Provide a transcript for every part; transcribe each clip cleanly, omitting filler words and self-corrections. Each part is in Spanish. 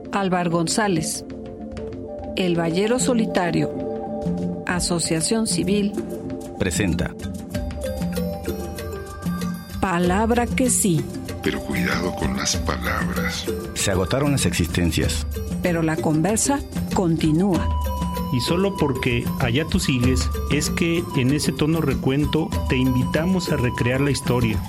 Álvar González. El Ballero Solitario. Asociación Civil. Presenta. Palabra que sí. Pero cuidado con las palabras. Se agotaron las existencias. Pero la conversa continúa. Y solo porque allá tú sigues, es que en ese tono recuento te invitamos a recrear la historia.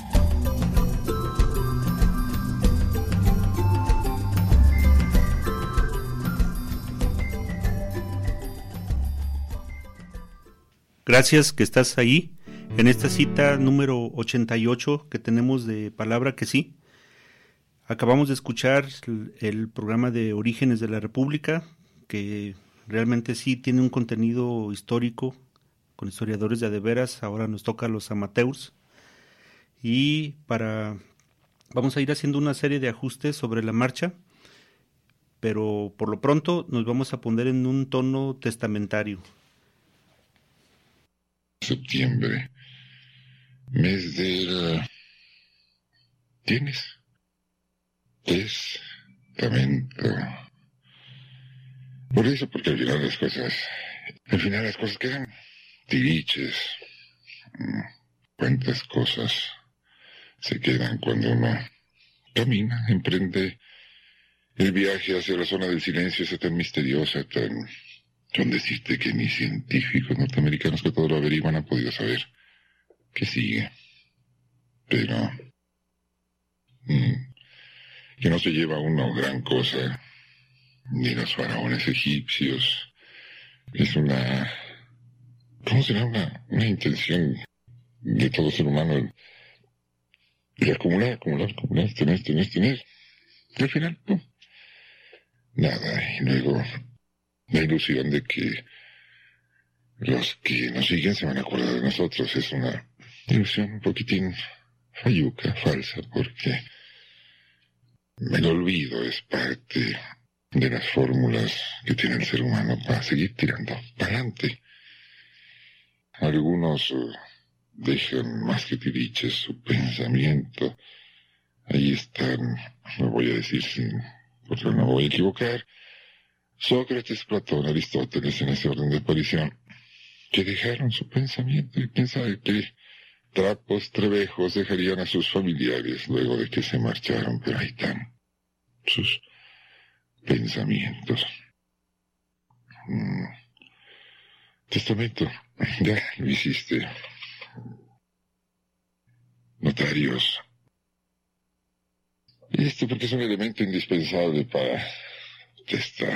Gracias que estás ahí en esta cita número 88 que tenemos de Palabra que sí. Acabamos de escuchar el programa de Orígenes de la República, que realmente sí tiene un contenido histórico con historiadores de veras. Ahora nos toca a los amateurs. Y vamos a ir haciendo una serie de ajustes sobre la marcha, pero por lo pronto nos vamos a poner en un tono testamentario. Septiembre, mes del... ¿Tienes? Testamento. Por eso, porque al final las cosas quedan tiriches. ¿Cuántas cosas se quedan cuando uno camina, emprende el viaje hacia la zona del silencio, esa tan misteriosa, Son decirte que ni científicos norteamericanos que todo lo averiguan han podido saber qué sigue. Pero que no se lleva uno gran cosa, ni los faraones egipcios. Es ¿cómo será una intención de todo ser humano? El acumular, tener. Y al final, nada. Y luego la ilusión de que los que nos siguen se van a acordar de nosotros es una ilusión un poquitín falluca, falsa, porque el olvido es parte de las fórmulas que tiene el ser humano para seguir tirando para adelante. Algunos dejan más que tiriches su pensamiento. Ahí están, no voy a decir porque no me voy a equivocar, Sócrates, Platón, Aristóteles, en ese orden de aparición, que dejaron su pensamiento y pensaban que trapos trebejos dejarían a sus familiares luego de que se marcharon, pero ahí están sus pensamientos. Testamento, ya lo hiciste. Notarios. Esto porque es un elemento indispensable para testar.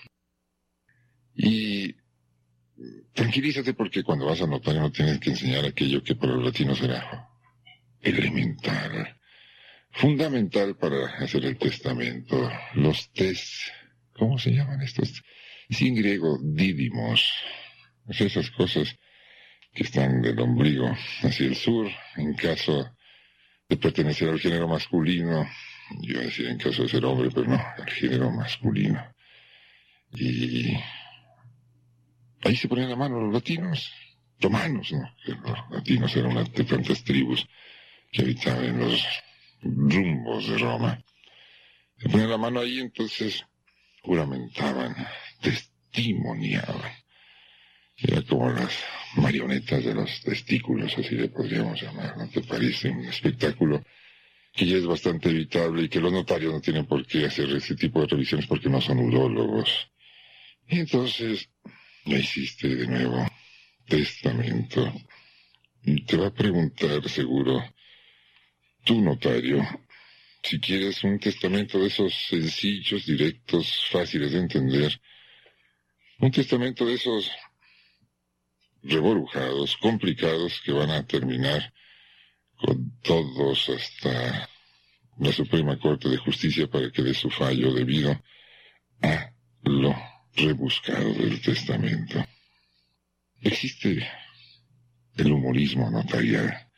Y tranquilízate porque cuando vas a notario no tienes que enseñar aquello que para los latinos será elemental, fundamental para hacer el testamento. Los ¿cómo se llaman estos? Sí, en griego, dídimos. Esas cosas que están del ombligo hacia el sur, en caso de pertenecer al género masculino. Yo iba a decir en caso de ser hombre, pero no, al género masculino. Y ahí se ponían la mano los latinos, romanos, ¿no? Los latinos eran una de tantas tribus que habitaban en los rumbos de Roma. Se ponían la mano ahí, entonces juramentaban, testimoniaban. Era como las marionetas de los testículos, así le podríamos llamar, ¿no te parece? Un espectáculo que ya es bastante evitable y que los notarios no tienen por qué hacer ese tipo de revisiones porque no son urólogos. Y entonces, ya hiciste de nuevo testamento. Y te va a preguntar, seguro, tu notario, si quieres un testamento de esos sencillos, directos, fáciles de entender. Un testamento de esos revolujados, complicados, que van a terminar con todos hasta la Suprema Corte de Justicia para que dé su fallo debido a lo rebuscado del testamento. Existe el humorismo notarial.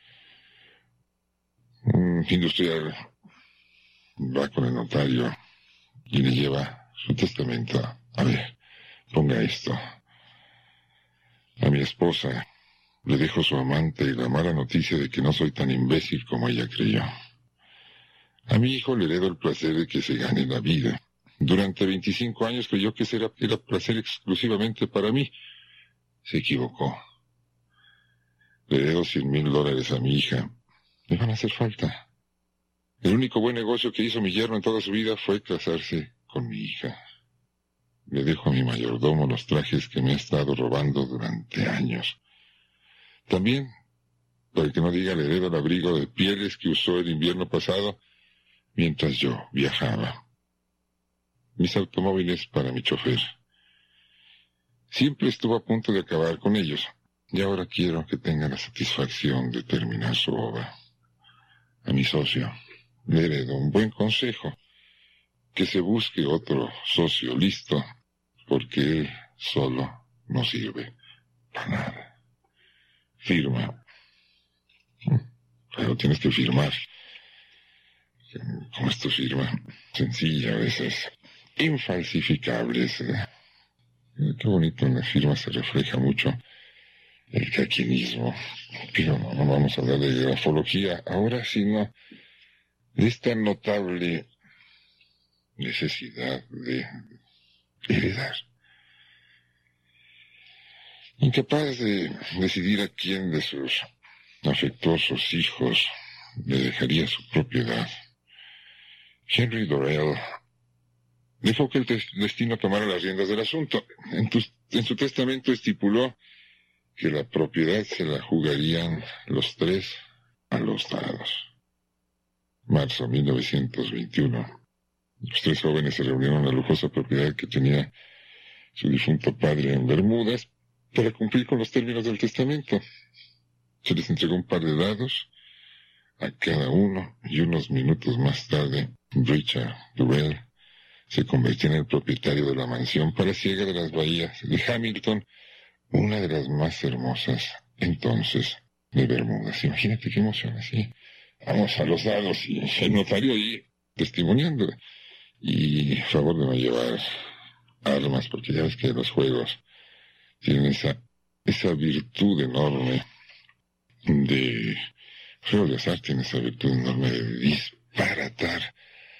Un industrial va con el notario y le lleva su testamento. A ver, ponga esto. A mi esposa le dejo su amante y la mala noticia de que no soy tan imbécil como ella creyó. A mi hijo le heredo el placer de que se gane la vida, Durante 25 años creyó que ese era placer exclusivamente para mí. Se equivocó. Le debo $100,000 a mi hija. Me van a hacer falta. El único buen negocio que hizo mi yerno en toda su vida fue casarse con mi hija. Le dejo a mi mayordomo los trajes que me ha estado robando durante años. También, para que no diga, le heredo el abrigo de pieles que usó el invierno pasado mientras yo viajaba. Mis automóviles para mi chofer. Siempre estuvo a punto de acabar con ellos, y ahora quiero que tenga la satisfacción de terminar su obra. A mi socio le heredo un buen consejo: que se busque otro socio listo, porque él solo no sirve para nada. Firma. Pero tienes que firmar. ¿Cómo es tu firma? Sencilla, a veces. Infalsificables. Qué bonito en la firma se refleja mucho el caquinismo. Pero no vamos a hablar de grafología ahora, sino de esta notable necesidad de heredar. Incapaz de decidir a quién de sus afectuosos hijos le dejaría su propiedad, Henry Dorrell dejó que el destino tomara las riendas del asunto. En su testamento estipuló que la propiedad se la jugarían los tres a los dados. Marzo 1921. Los tres jóvenes se reunieron en la lujosa propiedad que tenía su difunto padre en Bermudas para cumplir con los términos del testamento. Se les entregó un par de dados a cada uno y unos minutos más tarde, Richard Dorrell se convirtió en el propietario de la mansión palaciega de las bahías de Hamilton, una de las más hermosas entonces de Bermudas. Imagínate qué emoción así. Vamos a los dados y el notario ahí testimoniando. Y a favor de no llevar armas, porque ya ves que los juegos tienen esa virtud enorme de... El juego de azar tiene esa virtud enorme de disparatar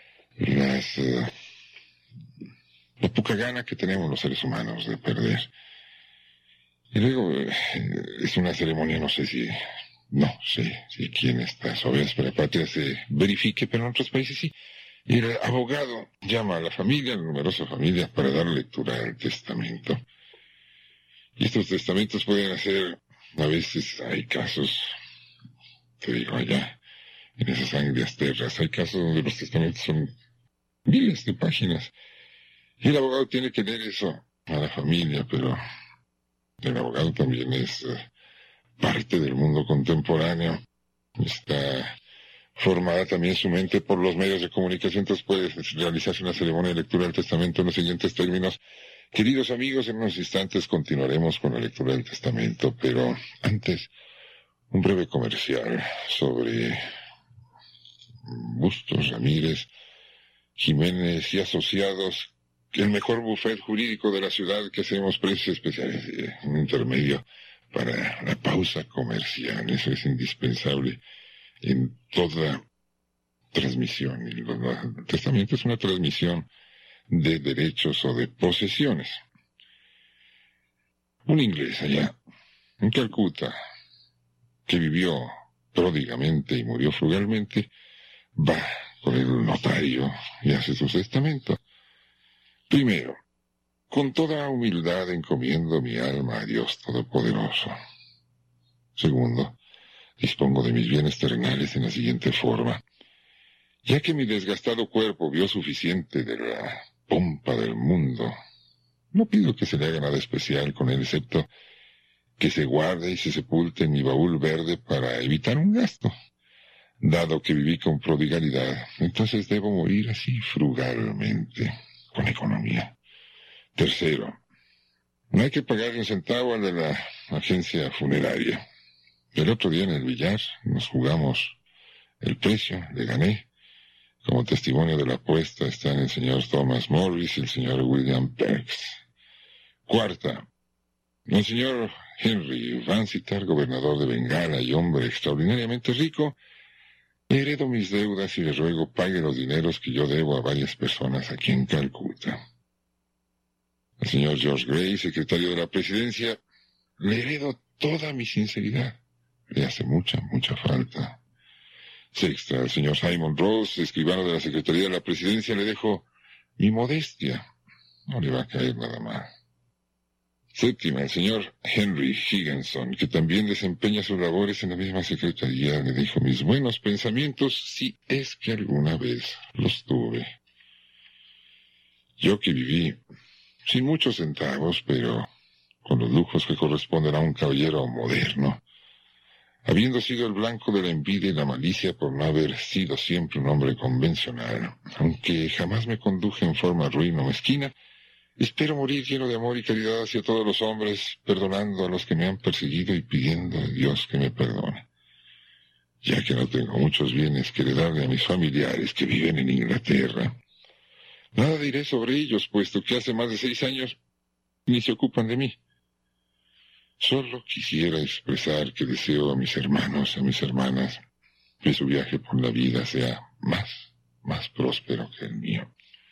la poca gana que tenemos los seres humanos de perder. Y luego es una ceremonia, no sé si aquí en estas vísperas patria se verifique, pero en otros países sí. Y el abogado llama a la familia, a la numerosa familia, para dar lectura al testamento. Y estos testamentos pueden hacer, a veces hay casos, te digo, allá en esas angrias tierras, hay casos donde los testamentos son miles de páginas. Y el abogado tiene que leer eso a la familia, pero el abogado también es parte del mundo contemporáneo. Está formada también su mente por los medios de comunicación, entonces puede realizarse una ceremonia de lectura del testamento en los siguientes términos. Queridos amigos, en unos instantes continuaremos con la lectura del testamento, pero antes, un breve comercial sobre Bustos, Ramírez, Jiménez y Asociados, el mejor bufet jurídico de la ciudad, que hacemos precios especiales, un intermedio para la pausa comercial. Eso es indispensable en toda transmisión. El testamento es una transmisión de derechos o de posesiones. Un inglés allá, en Calcuta, que vivió pródigamente y murió frugalmente, va con el notario y hace su testamento. Primero, con toda humildad encomiendo mi alma a Dios Todopoderoso. Segundo, dispongo de mis bienes terrenales en la siguiente forma. Ya que mi desgastado cuerpo vio suficiente de la pompa del mundo, no pido que se le haga nada especial con él, excepto que se guarde y se sepulte en mi baúl verde para evitar un gasto. Dado que viví con prodigalidad, entonces debo morir así frugalmente, con economía. Tercero, no hay que pagarle un centavo al de la agencia funeraria. El otro día en el billar nos jugamos el precio, le gané. Como testimonio de la apuesta están el señor Thomas Morris y el señor William Perks. Cuarta, el señor Henry Vansittart, gobernador de Bengala y hombre extraordinariamente rico, Le heredo mis deudas y le ruego pague los dineros que yo debo a varias personas aquí en Calcuta. Al señor George Gray, secretario de la presidencia, le heredo toda mi sinceridad. Le hace mucha falta. Sexta, al señor Simon Rose, escribano de la Secretaría de la Presidencia, le dejo mi modestia. No le va a caer nada mal. Séptima, al señor Henry Higginson, que también desempeña sus labores en la misma secretaría, le dejo mis buenos pensamientos, si es que alguna vez los tuve. Yo que viví sin muchos centavos, pero con los lujos que corresponden a un caballero moderno, habiendo sido el blanco de la envidia y la malicia por no haber sido siempre un hombre convencional, aunque jamás me conduje en forma ruin o mezquina, espero morir lleno de amor y caridad hacia todos los hombres, perdonando a los que me han perseguido y pidiendo a Dios que me perdone. Ya que no tengo muchos bienes que heredarle a mis familiares que viven en Inglaterra, nada diré sobre ellos, puesto que hace más de 6 años ni se ocupan de mí. Solo quisiera expresar que deseo a mis hermanos, a mis hermanas, que su viaje por la vida sea más próspero que el mío.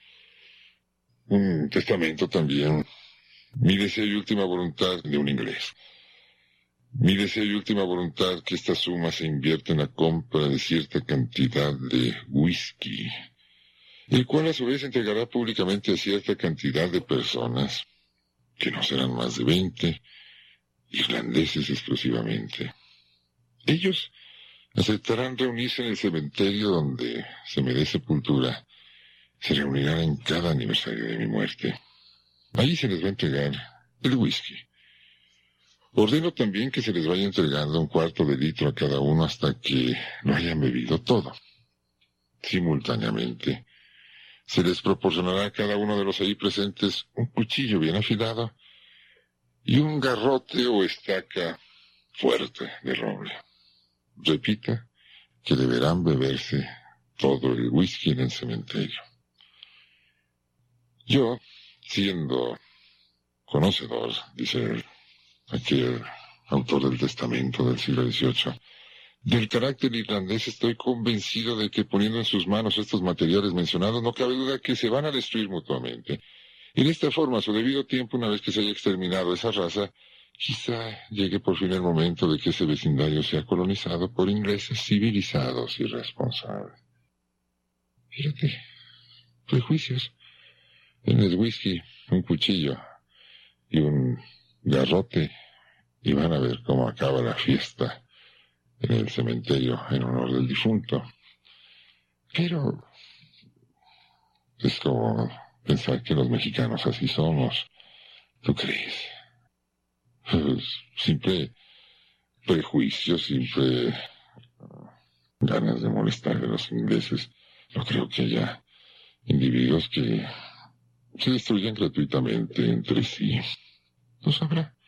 Un testamento también. Mi deseo y última voluntad de un inglés. Mi deseo y última voluntad que esta suma se invierta en la compra de cierta cantidad de whisky, el cual a su vez entregará públicamente a cierta cantidad de personas, que no serán más de 20, irlandeses exclusivamente. Ellos aceptarán reunirse en el cementerio donde se me dé sepultura. Se reunirán en cada aniversario de mi muerte. Allí se les va a entregar el whisky. Ordeno también que se les vaya entregando 1/4 de litro a cada uno hasta que lo hayan bebido todo. Simultáneamente, se les proporcionará a cada uno de los ahí presentes un cuchillo bien afilado y un garrote o estaca fuerte de roble. Repita que deberán beberse todo el whisky en el cementerio. Yo, siendo conocedor, dice aquel autor del testamento del siglo XVIII, del carácter irlandés, estoy convencido de que poniendo en sus manos estos materiales mencionados, no cabe duda que se van a destruir mutuamente. Y de esta forma, a su debido tiempo, una vez que se haya exterminado esa raza, quizá llegue por fin el momento de que ese vecindario sea colonizado por ingleses civilizados y responsables. Fíjate, prejuicios. En el whisky, un cuchillo y un garrote, y van a ver cómo acaba la fiesta en el cementerio en honor del difunto. Pero es como pensar que los mexicanos así somos. ¿Tú crees? Pues, simple prejuicio, simple ganas de molestar a los ingleses. No creo que haya individuos que se destruyan gratuitamente entre sí. No sabrá.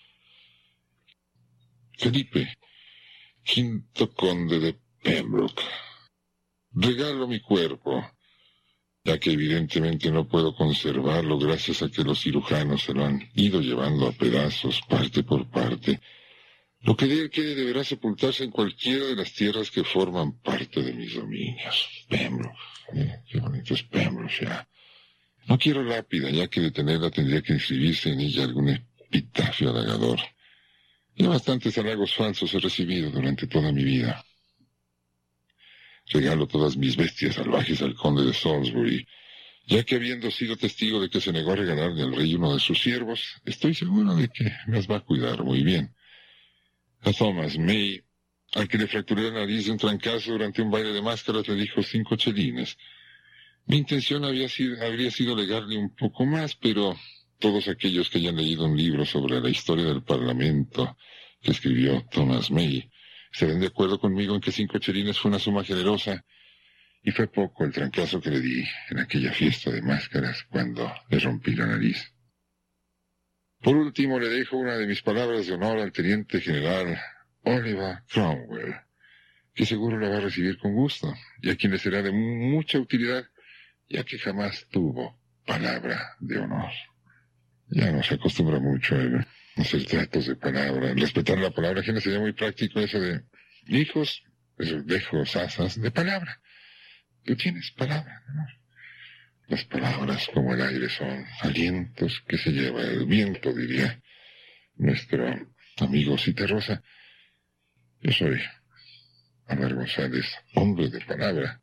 Felipe, quinto conde de Pembroke. Regalo mi cuerpo, ya que evidentemente no puedo conservarlo gracias a que los cirujanos se lo han ido llevando a pedazos, parte por parte. Lo que de él quede deberá sepultarse en cualquiera de las tierras que forman parte de mis dominios. Pembroke, qué bonito es Pembroke ya. No quiero lápida, ya que de tenerla tendría que inscribirse en ella algún epitafio halagador. Ya bastantes halagos falsos he recibido durante toda mi vida. Regalo todas mis bestias salvajes al conde de Salisbury, ya que habiendo sido testigo de que se negó a regalarle al rey uno de sus siervos, estoy seguro de que las va a cuidar muy bien. A Thomas May, al que le fracturé la nariz de un trancazo durante un baile de máscaras, le dijo 5 chelines. Mi intención habría sido legarle un poco más, pero todos aquellos que hayan leído un libro sobre la historia del Parlamento que escribió Thomas May estarán de acuerdo conmigo en que 5 chelines fue una suma generosa, y fue poco el trancazo que le di en aquella fiesta de máscaras cuando le rompí la nariz. Por último, le dejo una de mis palabras de honor al teniente general Oliver Cromwell, que seguro la va a recibir con gusto, y a quien le será de mucha utilidad, ya que jamás tuvo palabra de honor. Ya no se acostumbra mucho a hacer tratos de palabra. Respetar la palabra ajena sería muy práctico eso de: hijos, esos dejos asas de palabra. Tú tienes palabra, ¿no? Las palabras como el aire son alientos que se lleva el viento, diría nuestro amigo Citarrosa. Yo soy Álvaro González, hombre de palabra.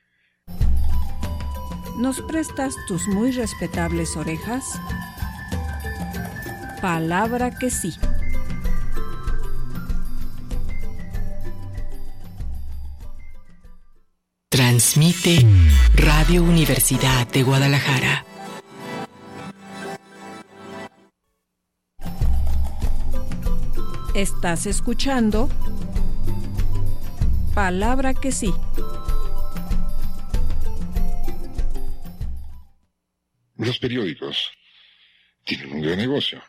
¿Nos prestas tus muy respetables orejas? Palabra que sí. Transmite Radio Universidad de Guadalajara. Estás escuchando Palabra que sí. Los periódicos tienen un gran negocio.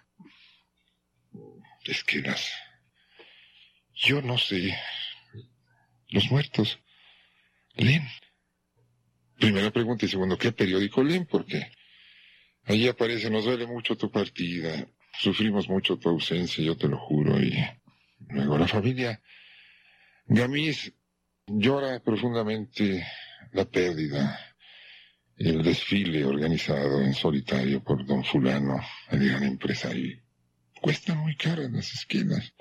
Es que yo no sé, los muertos leen. Primera pregunta y segundo, ¿qué periódico leen? Porque allí aparece, nos duele mucho tu partida, sufrimos mucho tu ausencia, yo te lo juro, y luego la familia Gamis llora profundamente la pérdida, el desfile organizado en solitario por don fulano, el gran empresario. Cuestan muy caras las esquinas.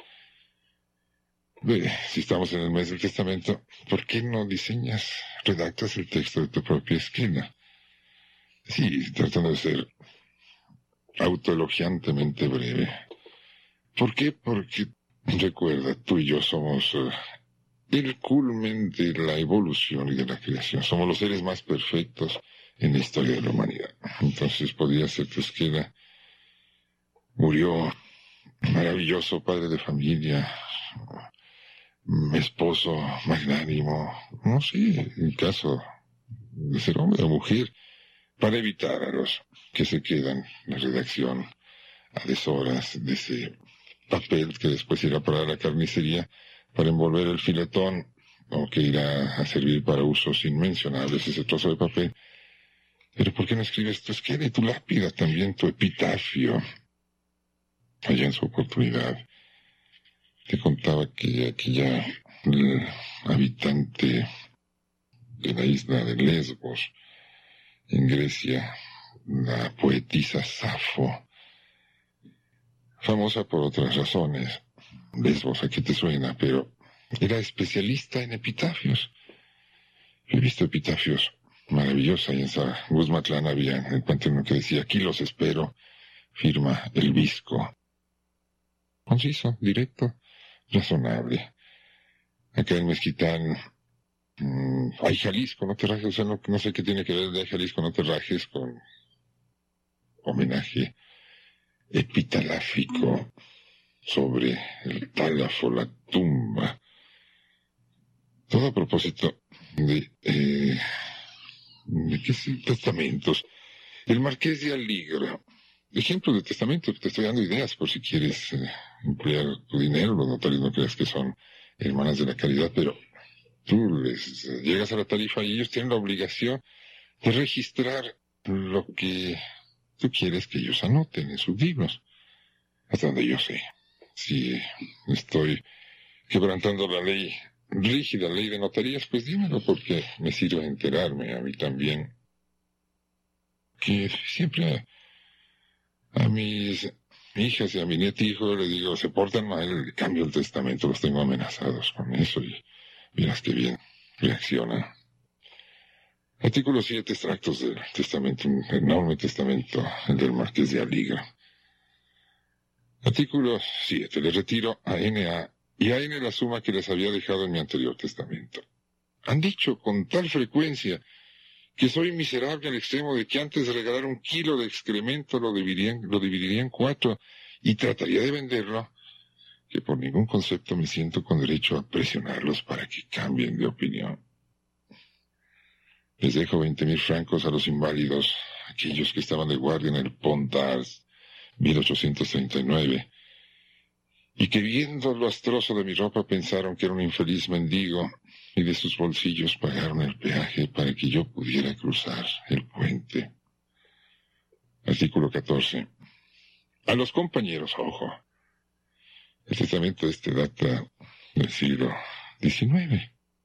Si estamos en el mes del testamento, ¿por qué no redactas el texto de tu propia esquina? Sí, tratando de ser autoelogiantemente breve. ¿Por qué? Porque, recuerda, tú y yo somos el culmen de la evolución y de la creación. Somos los seres más perfectos en la historia de la humanidad. Entonces podría ser tu esquina. Murió maravilloso padre de familia, esposo magnánimo, no sé, en caso de ser hombre o mujer, para evitar a los que se quedan en la redacción a deshoras de ese papel que después irá para la carnicería para envolver el filetón, o que irá a servir para usos inmencionables ese trozo de papel. Pero ¿por qué no escribes tu esquela y tu lápida, también tu epitafio? Allá en su oportunidad te contaba que aquella habitante de la isla de Lesbos, en Grecia, la poetisa Safo, famosa por otras razones, Lesbos, ¿a qué te suena? Pero era especialista en epitafios. He visto epitafios maravillosos, y en Guzmatlán había el panteón que decía: aquí los espero, firma el Visco. Conciso, directo, razonable. Acá en Mezquitán, hay Jalisco, no te rajes, o sea, no sé qué tiene que ver de Jalisco, no te rajes, con homenaje epitaláfico sobre el tálafo, la tumba. Todo a propósito de qué son testamentos. El Marqués de Aligra. Ejemplos de testamento, te estoy dando ideas por si quieres emplear tu dinero. Los notarios no creas que son hermanas de la caridad, pero tú les llegas a la tarifa y ellos tienen la obligación de registrar lo que tú quieres que ellos anoten en sus libros. Hasta donde yo sé. Si estoy quebrantando la ley, rígida ley de notarías, pues dímelo, porque me sirve enterarme a mí también. Que siempre a mis hijas y a mi nietijo les digo, se portan mal, cambio el testamento, los tengo amenazados con eso, y miras qué bien reaccionan. Artículo 7, extractos del testamento, un enorme testamento, el del Marqués de Aligra. Artículo 7, le retiro a N.A. y a N la suma que les había dejado en mi anterior testamento. Han dicho con tal frecuencia que soy miserable al extremo de que antes de regalar 1 kilo de excremento lo dividiría en 4 y trataría de venderlo, que por ningún concepto me siento con derecho a presionarlos para que cambien de opinión. Les dejo 20,000 francos a los inválidos, aquellos que estaban de guardia en el Pont d'Ars, 1839, y que viendo lo astroso de mi ropa pensaron que era un infeliz mendigo, y de sus bolsillos pagaron el peaje para que yo pudiera cruzar el puente. Artículo 14. A los compañeros, ojo. El testamento data del siglo XIX.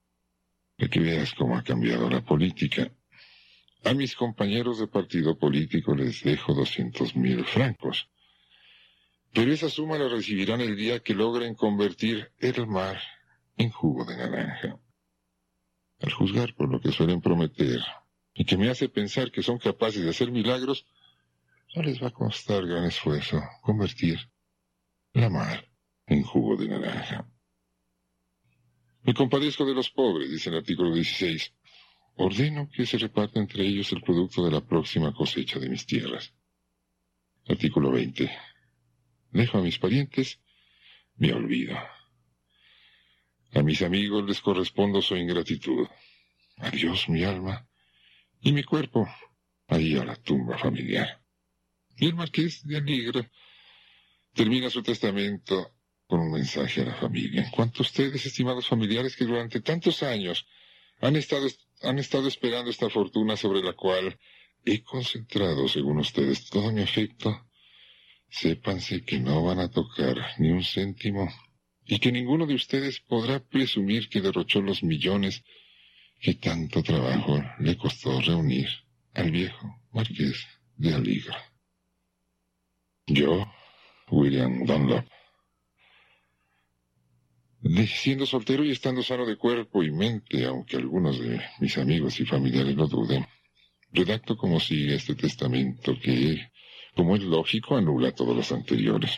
para que veas cómo ha cambiado la política. A mis compañeros de partido político les dejo 200,000 francos. Pero esa suma la recibirán el día que logren convertir el mar en jugo de naranja. Al juzgar por lo que suelen prometer, y que me hace pensar que son capaces de hacer milagros, no les va a costar gran esfuerzo convertir la mar en jugo de naranja. Me compadezco de los pobres, dice el artículo 16. Ordeno que se reparta entre ellos el producto de la próxima cosecha de mis tierras. Artículo 20. Dejo a mis parientes mi olvido. A mis amigos les correspondo su ingratitud. Adiós mi alma y mi cuerpo, ahí a la tumba familiar. Y el marqués de Aligre termina su testamento con un mensaje a la familia. En cuanto a ustedes, estimados familiares, que durante tantos años han estado esperando esta fortuna sobre la cual he concentrado, según ustedes, todo mi afecto, sépanse que no van a tocar ni un céntimo y que ninguno de ustedes podrá presumir que derrochó los millones que tanto trabajo le costó reunir al viejo marqués de Aligre. Yo, William Dunlop, siendo soltero y estando sano de cuerpo y mente, aunque algunos de mis amigos y familiares lo duden, redacto como sigue este testamento que, como es lógico, anula todos los anteriores.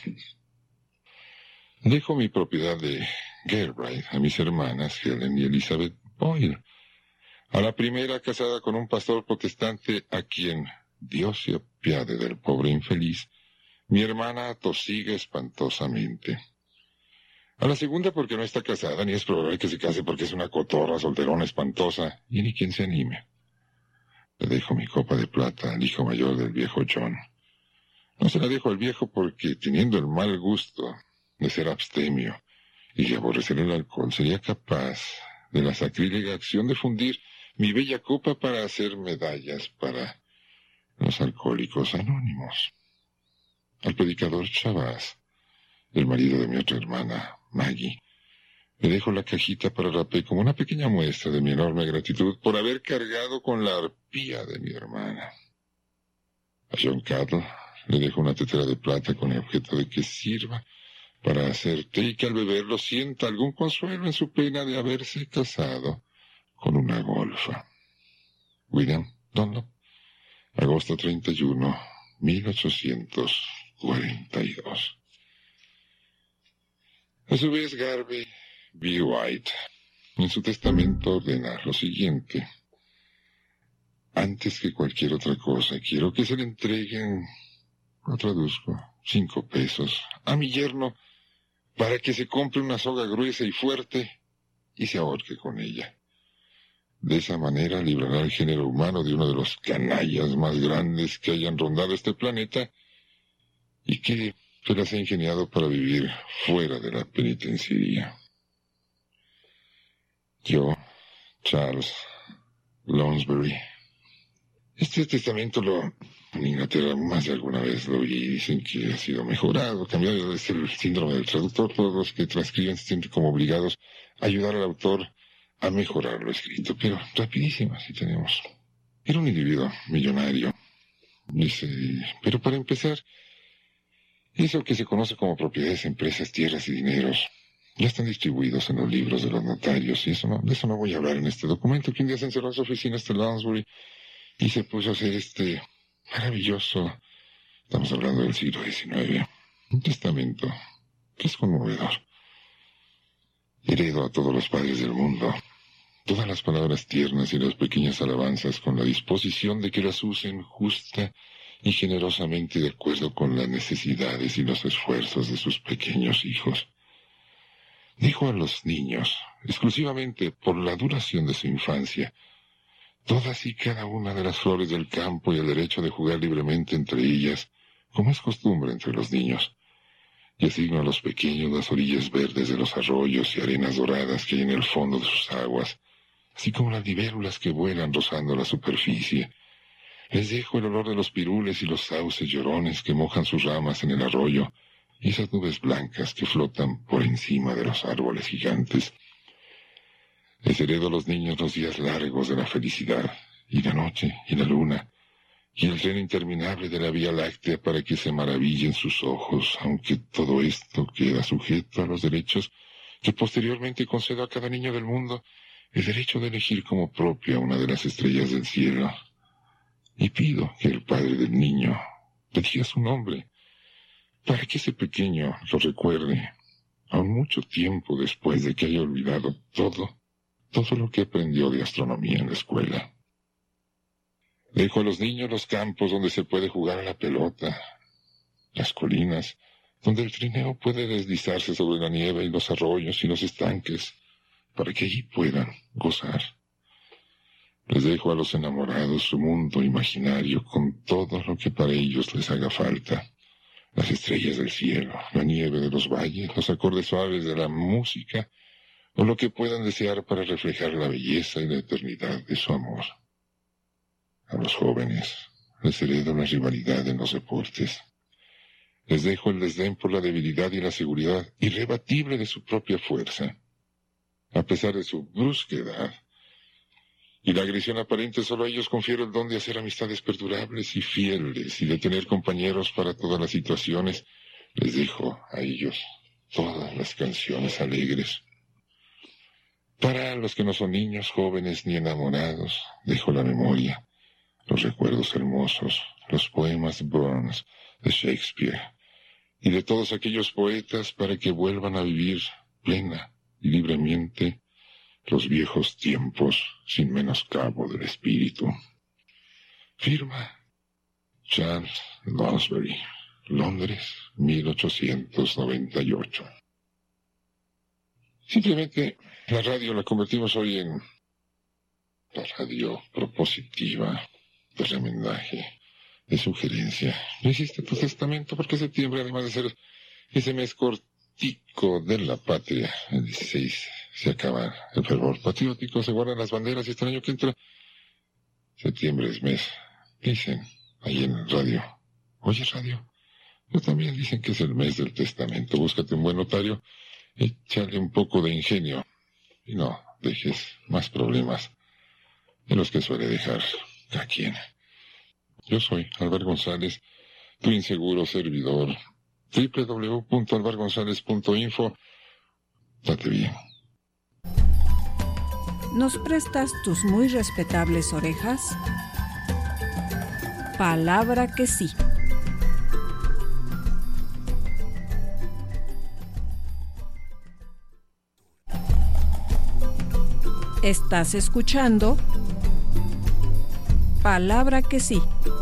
Dejo mi propiedad de Galbraith a mis hermanas Helen y Elizabeth Boyle. A la primera, casada con un pastor protestante a quien Dios se apiade del pobre infeliz, mi hermana tosiga espantosamente. A la segunda, porque no está casada, ni es probable que se case porque es una cotorra solterona espantosa, y ni quien se anime. Le dejo mi copa de plata al hijo mayor del viejo John. No se la dejo al viejo porque, teniendo el mal gusto de ser abstemio y de aborrecer el alcohol, sería capaz de la sacrílega acción de fundir mi bella copa para hacer medallas para los alcohólicos anónimos. Al predicador Chavaz, el marido de mi otra hermana, Maggie, le dejo la cajita para rapé como una pequeña muestra de mi enorme gratitud por haber cargado con la arpía de mi hermana. A John Cattle le dejo una tetera de plata con el objeto de que sirva para hacer té y que al beberlo sienta algún consuelo en su pena de haberse casado con una golfa. William Dunlop, agosto 31, 1842. A su vez, Garvey B. White, en su testamento, ordena lo siguiente. Antes que cualquier otra cosa, quiero que se le entreguen, lo traduzco, 5 pesos a mi yerno para que se compre una soga gruesa y fuerte y se ahorque con ella. De esa manera librará al género humano de uno de los canallas más grandes que hayan rondado este planeta y que se las ha ingeniado para vivir fuera de la penitenciaría. Yo, Charles Lounsbury. Este testamento en Inglaterra más de alguna vez lo vi y dicen que ha sido mejorado, cambiado. Es el síndrome del traductor. Todos los que transcriben se sienten como obligados a ayudar al autor a mejorar lo escrito, pero rapidísimo, así tenemos. Era un individuo millonario, dice, pero para empezar, eso que se conoce como propiedades, empresas, tierras y dineros, ya están distribuidos en los libros de los notarios, y de eso no voy a hablar en este documento, que un día se encerró en su oficina Lounsbury y se puso a hacer este maravilloso, estamos hablando del siglo XIX, un testamento que es conmovedor. Heredo a todos los padres del mundo todas las palabras tiernas y las pequeñas alabanzas con la disposición de que las usen justa y generosamente de acuerdo con las necesidades y los esfuerzos de sus pequeños hijos. Dijo a los niños, exclusivamente por la duración de su infancia, todas y cada una de las flores del campo y el derecho de jugar libremente entre ellas, como es costumbre entre los niños, y asigno a los pequeños las orillas verdes de los arroyos y arenas doradas que hay en el fondo de sus aguas, así como las libélulas que vuelan rozando la superficie. Les dejo el olor de los pirules y los sauces llorones que mojan sus ramas en el arroyo, y esas nubes blancas que flotan por encima de los árboles gigantes. Les heredo a los niños los días largos de la felicidad, y la noche, y la luna, y el tren interminable de la Vía Láctea para que se maravillen sus ojos, aunque todo esto queda sujeto a los derechos que posteriormente concedo a cada niño del mundo, el derecho de elegir como propia una de las estrellas del cielo. Y pido que el padre del niño le diga su nombre, para que ese pequeño lo recuerde, aún mucho tiempo después de que haya olvidado todo lo que aprendió de astronomía en la escuela. Dejo a los niños los campos donde se puede jugar a la pelota, las colinas, donde el trineo puede deslizarse sobre la nieve y los arroyos y los estanques, para que allí puedan gozar. Les dejo a los enamorados su mundo imaginario con todo lo que para ellos les haga falta. Las estrellas del cielo, la nieve de los valles, los acordes suaves de la música, o lo que puedan desear para reflejar la belleza y la eternidad de su amor. A los jóvenes les heredo la rivalidad en los deportes. Les dejo el desdén por la debilidad y la seguridad irrebatible de su propia fuerza. A pesar de su brusquedad y la agresión aparente, solo a ellos confiero el don de hacer amistades perdurables y fieles y de tener compañeros para todas las situaciones. Les dejo a ellos todas las canciones alegres. Para los que no son niños, jóvenes ni enamorados, dejo la memoria, los recuerdos hermosos, los poemas de Burns, de Shakespeare y de todos aquellos poetas para que vuelvan a vivir plena y libremente los viejos tiempos sin menoscabo del espíritu. Firma Charles Lonsbury, Londres, 1898. Simplemente la radio la convertimos hoy en la radio propositiva, de remendaje, de sugerencia. No hiciste tu testamento porque septiembre, además de ser ese mes cortico de la patria, el 16 se acaba el fervor patriótico, se guardan las banderas y este año que entra, septiembre es mes. Dicen ahí en el radio, oye radio, pero también dicen que es el mes del testamento. Búscate un buen notario, échale un poco de ingenio y no dejes más problemas de los que suele dejar cada quien. Yo soy Álvaro González, tu inseguro servidor. www.alvargonzalez.info. Date bien. ¿Nos prestas tus muy respetables orejas? Palabra que sí. Estás escuchando Palabra que sí.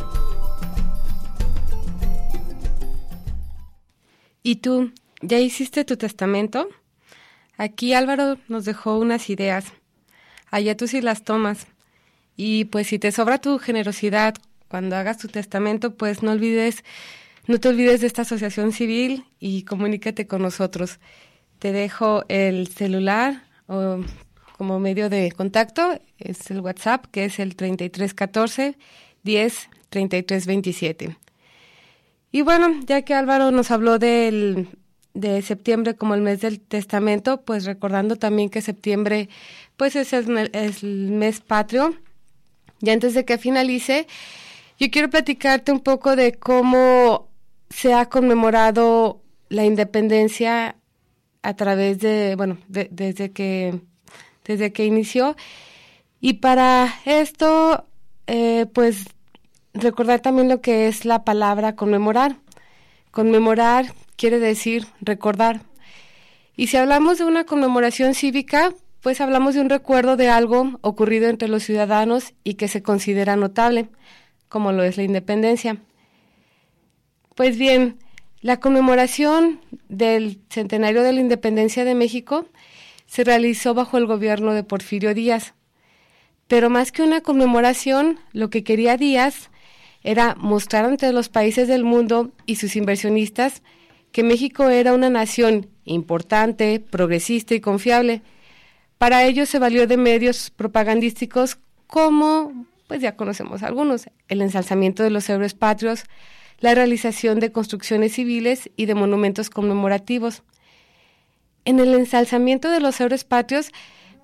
¿Y tú, ya hiciste tu testamento? Aquí Álvaro nos dejó unas ideas. Allá tú sí las tomas. Y pues si te sobra tu generosidad cuando hagas tu testamento, pues no te olvides de esta asociación civil y comunícate con nosotros. Te dejo el celular o como medio de contacto, es el WhatsApp, que es el 3314 10 33 27. Y bueno, ya que Álvaro nos habló de septiembre como el mes del testamento, pues recordando también que septiembre pues es el mes patrio. Y antes de que finalice, yo quiero platicarte un poco de cómo se ha conmemorado la independencia a través de, desde que inició. Y para esto, pues recordar también lo que es la palabra conmemorar. Conmemorar quiere decir recordar. Y si hablamos de una conmemoración cívica, pues hablamos de un recuerdo de algo ocurrido entre los ciudadanos y que se considera notable, como lo es la independencia. Pues bien, la conmemoración del centenario de la independencia de México se realizó bajo el gobierno de Porfirio Díaz. Pero más que una conmemoración, lo que quería Díaz era mostrar ante los países del mundo y sus inversionistas que México era una nación importante, progresista y confiable. Para ello se valió de medios propagandísticos como, pues ya conocemos algunos, el ensalzamiento de los héroes patrios, la realización de construcciones civiles y de monumentos conmemorativos. En el ensalzamiento de los héroes patrios,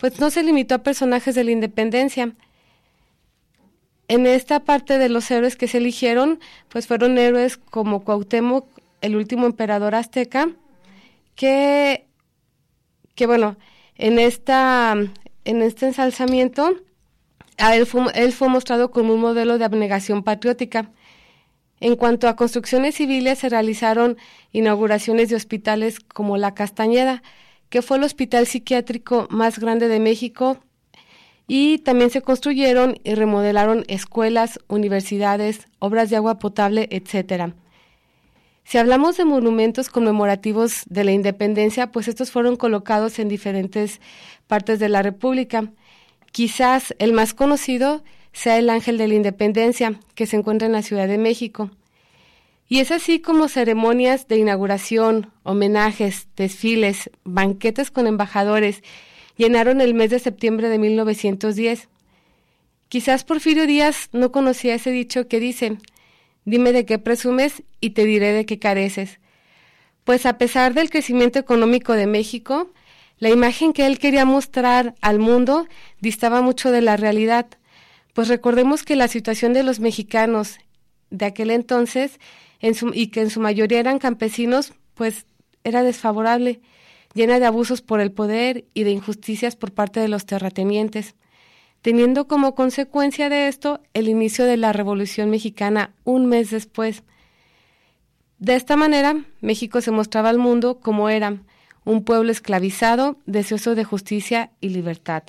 pues no se limitó a personajes de la independencia. En esta parte de los héroes que se eligieron, pues fueron héroes como Cuauhtémoc, el último emperador azteca, que bueno, en este ensalzamiento, él fue mostrado como un modelo de abnegación patriótica. En cuanto a construcciones civiles, se realizaron inauguraciones de hospitales como La Castañeda, que fue el hospital psiquiátrico más grande de México, y también se construyeron y remodelaron escuelas, universidades, obras de agua potable, etcétera. Si hablamos de monumentos conmemorativos de la independencia, pues estos fueron colocados en diferentes partes de la República. Quizás el más conocido sea el Ángel de la Independencia, que se encuentra en la Ciudad de México. Y es así como ceremonias de inauguración, homenajes, desfiles, banquetes con embajadores llenaron el mes de septiembre de 1910. Quizás Porfirio Díaz no conocía ese dicho que dice: dime de qué presumes y te diré de qué careces. Pues a pesar del crecimiento económico de México, la imagen que él quería mostrar al mundo distaba mucho de la realidad. Pues recordemos que la situación de los mexicanos de aquel entonces, y que en su mayoría eran campesinos, pues era desfavorable, llena de abusos por el poder y de injusticias por parte de los terratenientes, teniendo como consecuencia de esto el inicio de la Revolución Mexicana un mes después. De esta manera, México se mostraba al mundo como era, un pueblo esclavizado, deseoso de justicia y libertad.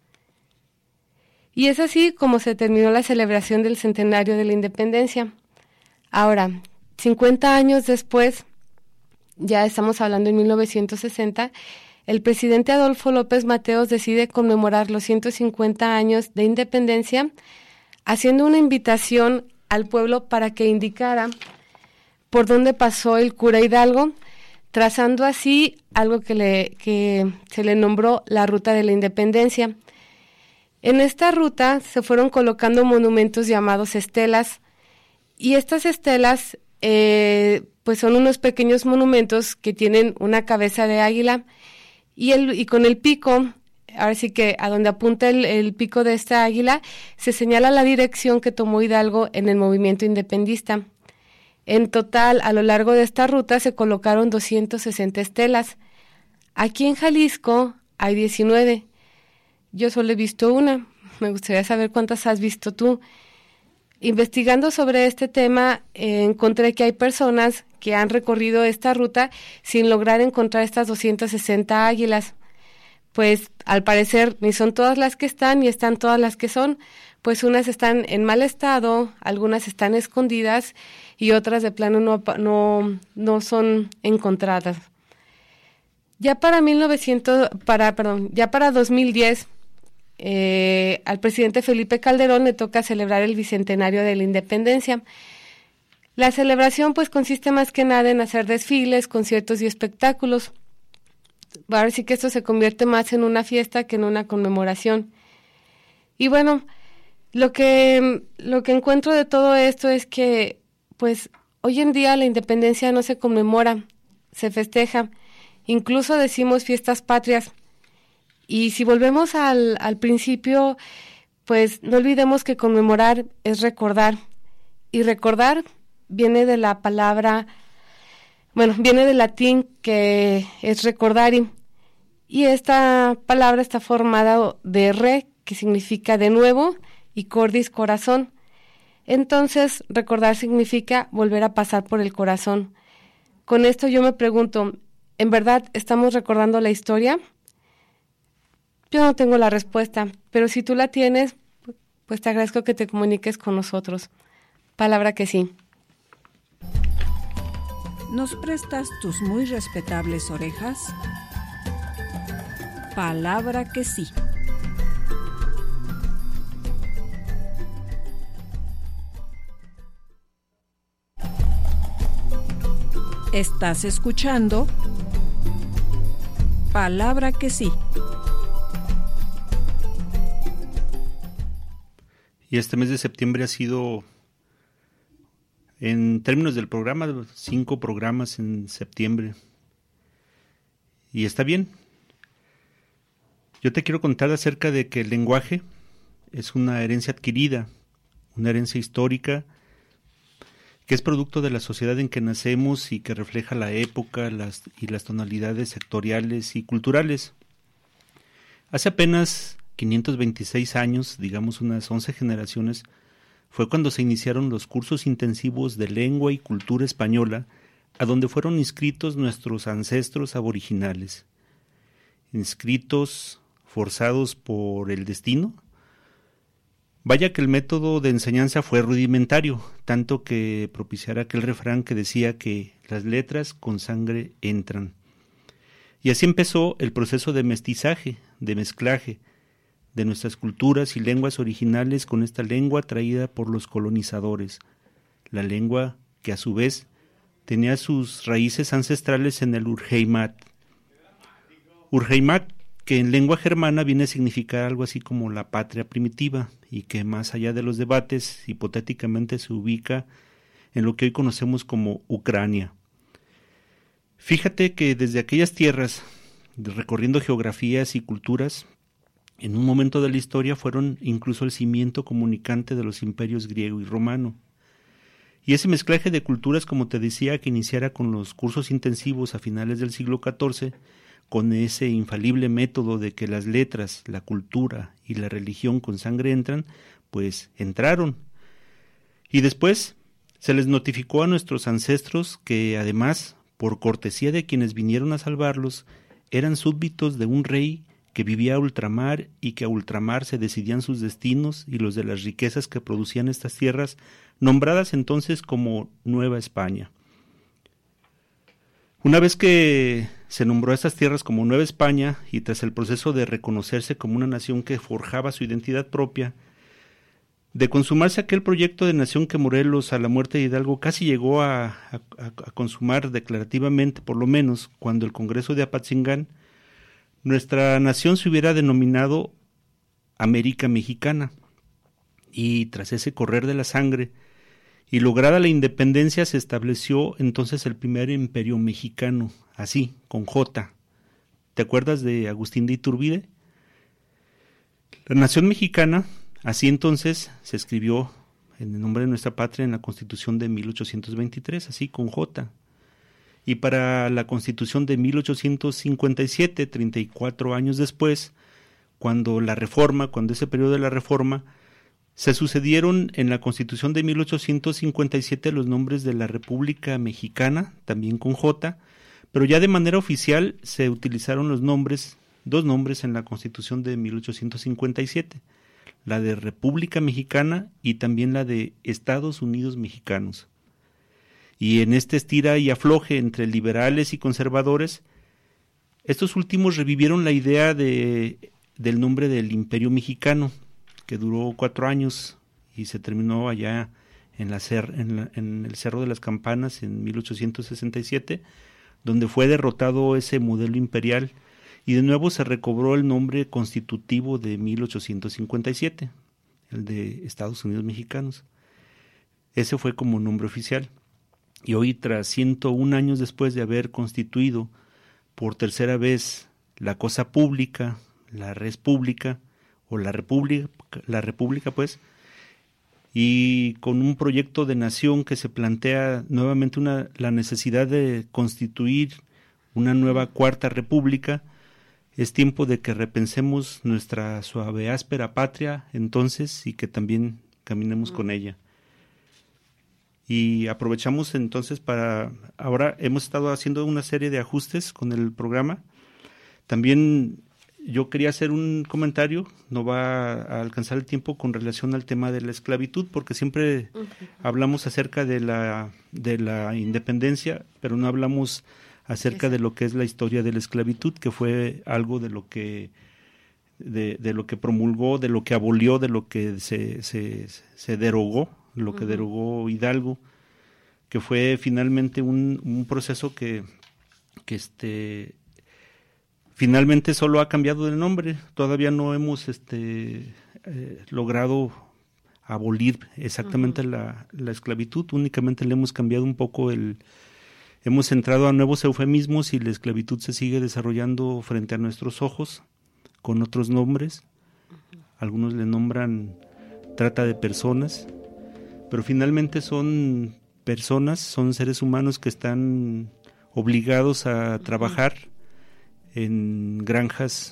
Y es así como se terminó la celebración del centenario de la independencia. Ahora, 50 años después, ya estamos hablando en 1960, el presidente Adolfo López Mateos decide conmemorar los 150 años de independencia, haciendo una invitación al pueblo para que indicara por dónde pasó el cura Hidalgo, trazando así algo que se le nombró la Ruta de la Independencia. En esta ruta se fueron colocando monumentos llamados estelas, y estas estelas pues son unos pequeños monumentos que tienen una cabeza de águila y con el pico, ahora sí que a donde apunta el pico de esta águila, se señala la dirección que tomó Hidalgo en el movimiento independista. En total, a lo largo de esta ruta se colocaron 260 estelas. Aquí en Jalisco hay 19. Yo solo he visto una. Me gustaría saber cuántas has visto tú. Investigando sobre este tema, encontré que hay personas que han recorrido esta ruta sin lograr encontrar estas 260 águilas. Pues al parecer ni son todas las que están ni están todas las que son, pues unas están en mal estado, algunas están escondidas y otras de plano no son encontradas. Ya para 2010, al presidente Felipe Calderón le toca celebrar el bicentenario de la independencia. La celebración pues consiste más que nada en hacer desfiles, conciertos y espectáculos. Ahora sí que esto se convierte más en una fiesta que en una conmemoración. Y bueno, lo que encuentro de todo esto es que pues hoy en día la independencia no se conmemora, se festeja, incluso decimos fiestas patrias. Y si volvemos al principio, pues no olvidemos que conmemorar es recordar. Y recordar viene de la palabra, viene del latín que es recordari. Y esta palabra está formada de re, que significa de nuevo, y cordis, corazón. Entonces, recordar significa volver a pasar por el corazón. Con esto yo me pregunto, ¿en verdad estamos recordando la historia? Yo no tengo la respuesta, pero si tú la tienes, pues te agradezco que te comuniques con nosotros. Palabra que sí. ¿Nos prestas tus muy respetables orejas? Palabra que sí. Estás escuchando Palabra que sí. Y este mes de septiembre ha sido, en términos del programa, 5 programas en septiembre. Y está bien. Yo te quiero contar acerca de que el lenguaje es una herencia adquirida, una herencia histórica, que es producto de la sociedad en que nacemos y que refleja la época y las tonalidades sectoriales y culturales. Hace apenas 526 años, digamos unas 11 generaciones, fue cuando se iniciaron los cursos intensivos de lengua y cultura española, a donde fueron inscritos nuestros ancestros aboriginales. Inscritos, forzados por el destino. Vaya que el método de enseñanza fue rudimentario, tanto que propiciara aquel refrán que decía que las letras con sangre entran. Y así empezó el proceso de mestizaje, de mezclaje, de nuestras culturas y lenguas originales con esta lengua traída por los colonizadores, la lengua que a su vez tenía sus raíces ancestrales en el Urheimat. Urheimat, que en lengua germana viene a significar algo así como la patria primitiva, y que más allá de los debates, hipotéticamente se ubica en lo que hoy conocemos como Ucrania. Fíjate que desde aquellas tierras, recorriendo geografías y culturas, en un momento de la historia fueron incluso el cimiento comunicante de los imperios griego y romano. Y ese mezclaje de culturas, como te decía, que iniciara con los cursos intensivos a finales del siglo XIV, con ese infalible método de que las letras, la cultura y la religión con sangre entran, pues entraron. Y después se les notificó a nuestros ancestros que además, por cortesía de quienes vinieron a salvarlos, eran súbditos de un rey que vivía a ultramar y que a ultramar se decidían sus destinos y los de las riquezas que producían estas tierras, nombradas entonces como Nueva España. Una vez que se nombró a estas tierras como Nueva España y tras el proceso de reconocerse como una nación que forjaba su identidad propia, de consumarse aquel proyecto de nación que Morelos a la muerte de Hidalgo casi llegó a consumar declarativamente, por lo menos, cuando el Congreso de Apatzingán, nuestra nación se hubiera denominado América Mexicana, y tras ese correr de la sangre y lograda la independencia se estableció entonces el primer imperio mexicano, así, con J. ¿Te acuerdas de Agustín de Iturbide? La nación mexicana, así entonces, se escribió en el nombre de nuestra patria en la Constitución de 1823, así con J. Y para la Constitución de 1857, 34 años después, cuando ese periodo de la Reforma, se sucedieron en la Constitución de 1857 los nombres de la República Mexicana, también con J, pero ya de manera oficial se utilizaron dos nombres en la Constitución de 1857, la de República Mexicana y también la de Estados Unidos Mexicanos. Y en este estira y afloje entre liberales y conservadores, estos últimos revivieron la idea del nombre del Imperio Mexicano, que duró 4 años y se terminó allá en el Cerro de las Campanas en 1867, donde fue derrotado ese modelo imperial y de nuevo se recobró el nombre constitutivo de 1857, el de Estados Unidos Mexicanos. Ese fue como nombre oficial. Y hoy, tras 101 años después de haber constituido por tercera vez la cosa pública, la res pública, o la república pues, y con un proyecto de nación que se plantea nuevamente la necesidad de constituir una nueva cuarta república, es tiempo de que repensemos nuestra suave áspera patria entonces y que también caminemos con ella. Y aprovechamos entonces ahora hemos estado haciendo una serie de ajustes con el programa. También yo quería hacer un comentario, no va a alcanzar el tiempo con relación al tema de la esclavitud, porque siempre hablamos acerca de la independencia, pero no hablamos acerca de lo que es la historia de la esclavitud, que fue algo de lo que promulgó, de lo que abolió, de lo que se derogó, lo que derogó Hidalgo, que fue finalmente un proceso que finalmente solo ha cambiado de nombre. Todavía no hemos logrado abolir exactamente la esclavitud, únicamente le hemos cambiado un poco hemos entrado a nuevos eufemismos y la esclavitud se sigue desarrollando frente a nuestros ojos, con otros nombres. Algunos le nombran trata de personas, pero finalmente son personas, son seres humanos que están obligados a trabajar en granjas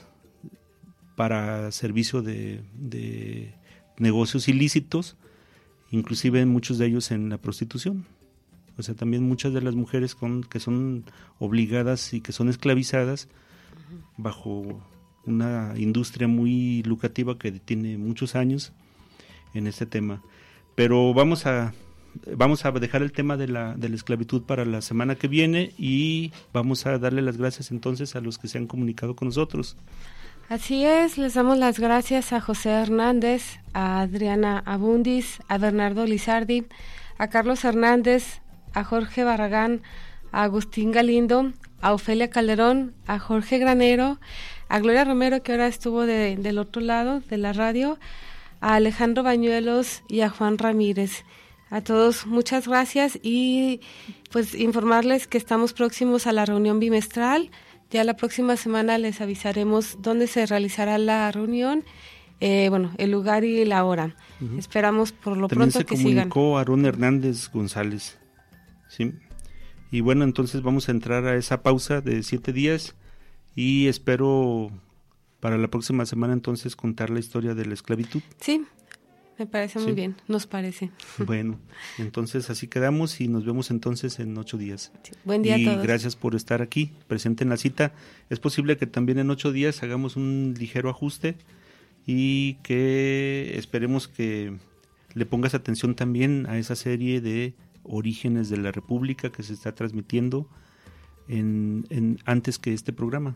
para servicio de negocios ilícitos, inclusive muchos de ellos en la prostitución. O sea, también muchas de las mujeres que son obligadas y que son esclavizadas bajo una industria muy lucrativa que tiene muchos años en este tema. Pero vamos a dejar el tema de la esclavitud para la semana que viene y vamos a darle las gracias entonces a los que se han comunicado con nosotros. Así es, les damos las gracias a José Hernández, a Adriana Abundis, a Bernardo Lizardi, a Carlos Hernández, a Jorge Barragán, a Agustín Galindo, a Ofelia Calderón, a Jorge Granero, a Gloria Romero, que ahora estuvo del otro lado de la radio, a Alejandro Bañuelos y a Juan Ramírez. A todos muchas gracias y pues informarles que estamos próximos a la reunión bimestral. Ya la próxima semana les avisaremos dónde se realizará la reunión, el lugar y la hora. Uh-huh. Esperamos por lo también pronto que sigan. Se comunicó Aarón Hernández González, ¿sí? Y bueno, entonces vamos a entrar a esa pausa de 7 días y espero para la próxima semana entonces contar la historia de la esclavitud. Sí, me parece muy bien, nos parece. Bueno, entonces así quedamos y nos vemos entonces en 8 días. Sí. Buen día a todos. Y gracias por estar aquí, presente en la cita. Es posible que también en 8 días hagamos un ligero ajuste y que esperemos que le pongas atención también a esa serie de Orígenes de la República que se está transmitiendo antes que este programa.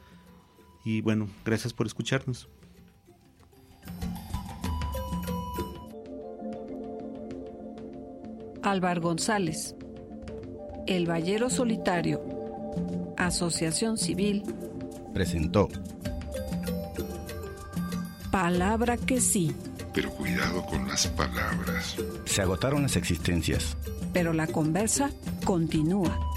Y bueno, gracias por escucharnos. Álvaro González, El Ballero Solitario, Asociación Civil, presentó Palabra que sí. Pero cuidado con las palabras. Se agotaron las existencias. Pero la conversa continúa.